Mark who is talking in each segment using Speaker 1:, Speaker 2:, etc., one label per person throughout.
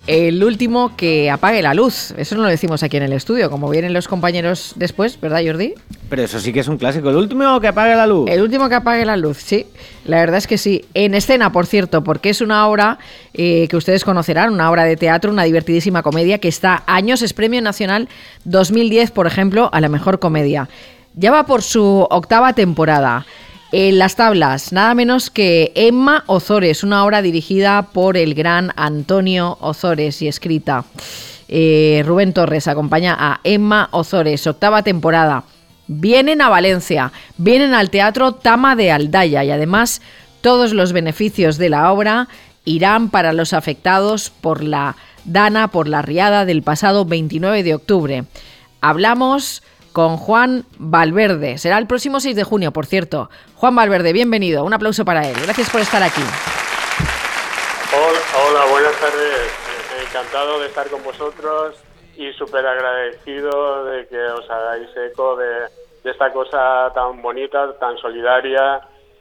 Speaker 1: El último que apague la luz. Eso no lo decimos aquí en el estudio, como vienen los compañeros después, ¿verdad, Jordi?
Speaker 2: Pero eso sí que es un clásico. El último que apague la luz.
Speaker 1: El último que apague la luz, sí. La verdad es que sí. En escena, por cierto, porque es una obra que ustedes conocerán, una obra de teatro, una divertidísima comedia que está años, es Premio Nacional 2010, por ejemplo, a la mejor comedia. Ya va por su 8ª temporada. En las tablas, nada menos que Emma Ozores, una obra dirigida por el gran Antonio Ozores y escrita. Rubén Torres acompaña a Emma Ozores, 8ª temporada. Vienen a Valencia, vienen al Teatro Tama de Aldaya y además todos los beneficios de la obra irán para los afectados por la dana, por la riada del pasado 29 de octubre. Hablamos con Juan Valverde. Será el próximo 6 de junio, por cierto. Juan Valverde, bienvenido. Un aplauso para él. Gracias por estar aquí.
Speaker 3: Hola, buenas tardes. Encantado de estar con vosotros y súper agradecido de que os hagáis eco de esta cosa tan bonita, tan solidaria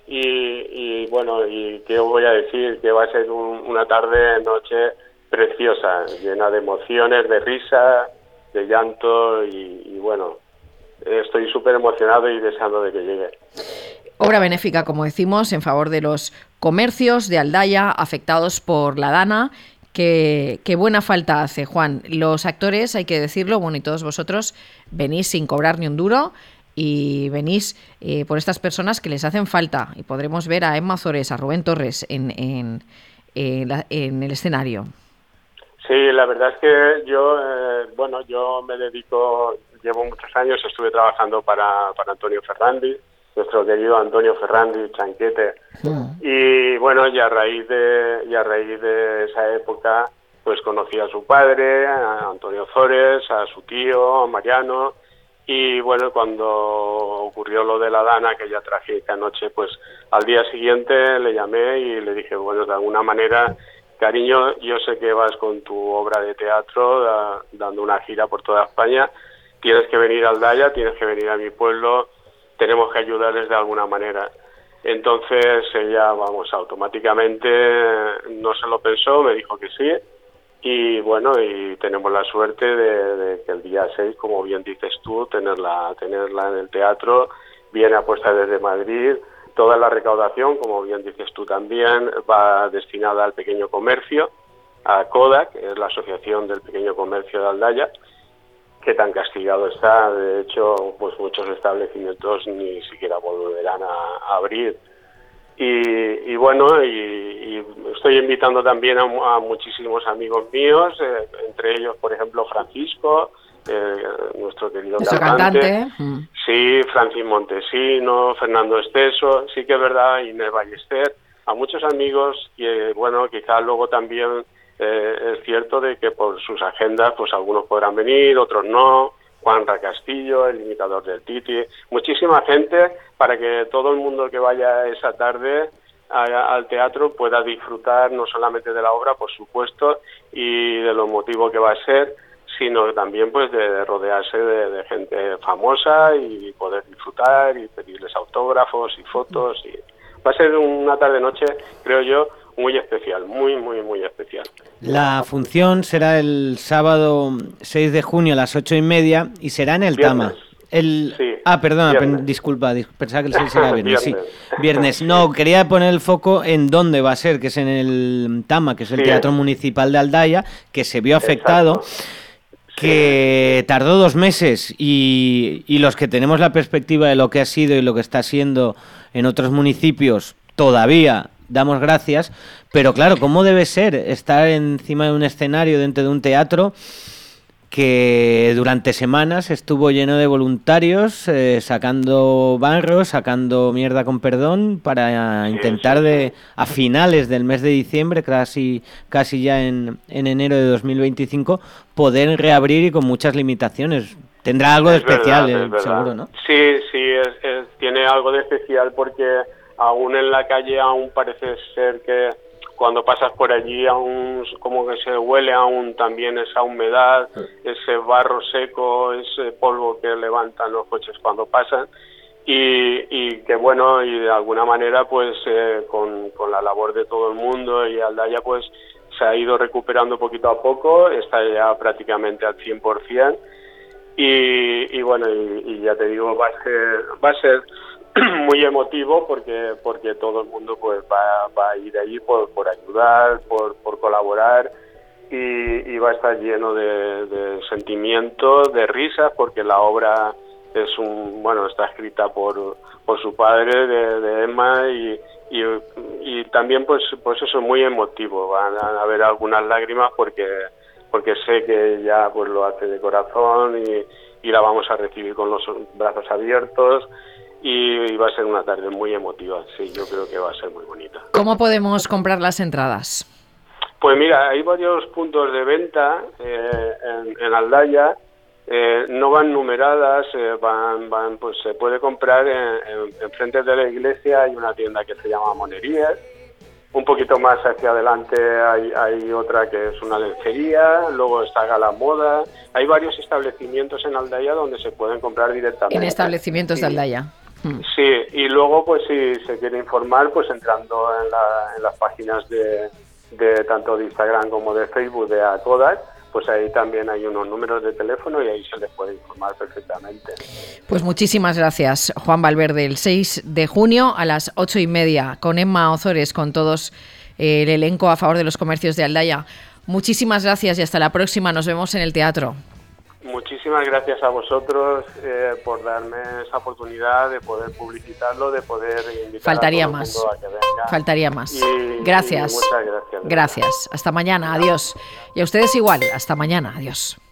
Speaker 3: y bueno, y qué os voy a decir, que va a ser una tarde, noche preciosa, llena de emociones, de risa, de llanto y bueno, estoy súper emocionado y deseando de que llegue.
Speaker 1: Obra benéfica, como decimos, en favor de los comercios de Aldaya afectados por la dana. Qué buena falta hace, Juan. Los actores, hay que decirlo, bueno, y todos vosotros venís sin cobrar ni un duro y venís por estas personas que les hacen falta. Y podremos ver a Emma Ozores, a Rubén Torres en el escenario.
Speaker 3: Sí, la verdad es que yo me dedico, llevo muchos años, estuve trabajando para Antonio Ferrandi, nuestro querido Antonio Ferrandi, Chanquete, y bueno, y a raíz de esa época, pues conocí a su padre, a Antonio Ozores, a su tío, a Mariano, y bueno, cuando ocurrió lo de la dana, aquella trágica noche, pues al día siguiente le llamé y le dije, bueno, de alguna manera, cariño, yo sé que vas con tu obra de teatro dando una gira por toda España, tienes que venir a Aldaya, tienes que venir a mi pueblo, tenemos que ayudarles de alguna manera. Entonces ella, automáticamente no se lo pensó, me dijo que sí, y bueno, y tenemos la suerte de que el día 6, como bien dices tú, tenerla en el teatro, viene apuesta desde Madrid. Toda la recaudación, como bien dices tú también, va destinada al pequeño comercio, a Kodak, que es la Asociación del Pequeño Comercio de Aldaya, que tan castigado está. De hecho, pues muchos establecimientos ni siquiera volverán a abrir. Y bueno, y estoy invitando también a muchísimos amigos míos, entre ellos, por ejemplo, Francisco, nuestro querido cantante. Sí, Francis Montesino, Fernando Esteso, sí que es verdad, Inés Ballester, a muchos amigos que, bueno, quizás luego también es cierto de que por sus agendas, pues algunos podrán venir, otros no, Juanra Castillo, el imitador del Titi, muchísima gente para que todo el mundo que vaya esa tarde al teatro pueda disfrutar no solamente de la obra, por supuesto, y de lo emotivo que va a ser, sino también pues de rodearse de gente famosa y poder disfrutar y pedirles autógrafos y fotos. Y va a ser una tarde-noche, creo yo, muy especial, muy, muy, muy especial.
Speaker 2: La función será el sábado 6 de junio a las 8:30 y será en el
Speaker 3: Viernes.
Speaker 2: Tama.
Speaker 3: Sí,
Speaker 2: Perdona,
Speaker 3: viernes.
Speaker 2: Disculpa, pensaba que el 6 era viernes.
Speaker 3: Viernes.
Speaker 2: Sí, viernes. No, quería poner el foco en dónde va a ser, que es en el Tama, que es el Teatro Municipal de Aldaya, que se vio afectado.
Speaker 3: Exacto.
Speaker 2: Que tardó 2 meses y los que tenemos la perspectiva de lo que ha sido y lo que está siendo en otros municipios, todavía damos gracias, pero claro, ¿cómo debe ser estar encima de un escenario dentro de un teatro que durante semanas estuvo lleno de voluntarios sacando barro, sacando mierda con perdón para intentar a finales del mes de diciembre, casi ya en enero de 2025, poder reabrir y con muchas limitaciones? Tendrá algo de especial,
Speaker 3: verdad.
Speaker 2: seguro, ¿no?
Speaker 3: Sí, tiene algo de especial porque aún en la calle aún parece ser que cuando pasas por allí aún como que se huele aún también esa humedad, ese barro seco, ese polvo que levantan los coches cuando pasan y que bueno, y de alguna manera pues con la labor de todo el mundo y Aldaya pues se ha ido recuperando poquito a poco, está ya prácticamente al 100%. Y bueno, y ya te digo, va a ser muy emotivo porque todo el mundo pues va a ir allí por ayudar, por colaborar, y va a estar lleno de sentimientos, de risas, porque la obra está escrita por su padre, de Emma, y también pues eso es muy emotivo. Van a haber algunas lágrimas porque sé que ella pues lo hace de corazón, y la vamos a recibir con los brazos abiertos, y va a ser una tarde muy emotiva. Sí, yo creo que va a ser muy bonita.
Speaker 1: ¿Cómo podemos comprar las entradas?
Speaker 3: Pues mira, hay varios puntos de venta en Aldaya. No van numeradas, pues se puede comprar en frente de la iglesia. Hay una tienda que se llama Monerías. Un poquito más hacia adelante hay otra que es una lencería, luego está Gala Moda. Hay varios establecimientos en Aldaya donde se pueden comprar directamente.
Speaker 1: En establecimientos de Aldaya.
Speaker 3: Sí, y luego pues si se quiere informar, pues entrando en las páginas de tanto de Instagram como de Facebook de ACODAC, pues ahí también hay unos números de teléfono y ahí se les puede informar perfectamente.
Speaker 1: Pues muchísimas gracias, Juan Valverde. El 6 de junio a las 8:30 con Emma Ozores, con todos el elenco a favor de los comercios de Aldaya. Muchísimas gracias y hasta la próxima. Nos vemos en el teatro.
Speaker 3: Muchísimas gracias a vosotros por darme esa oportunidad de poder publicitarlo, de poder invitar a todo el mundo a que venga.
Speaker 1: Faltaría más. Gracias.
Speaker 3: Y muchas gracias.
Speaker 1: Gracias. Hasta mañana. Adiós. Y a ustedes igual. Hasta mañana. Adiós.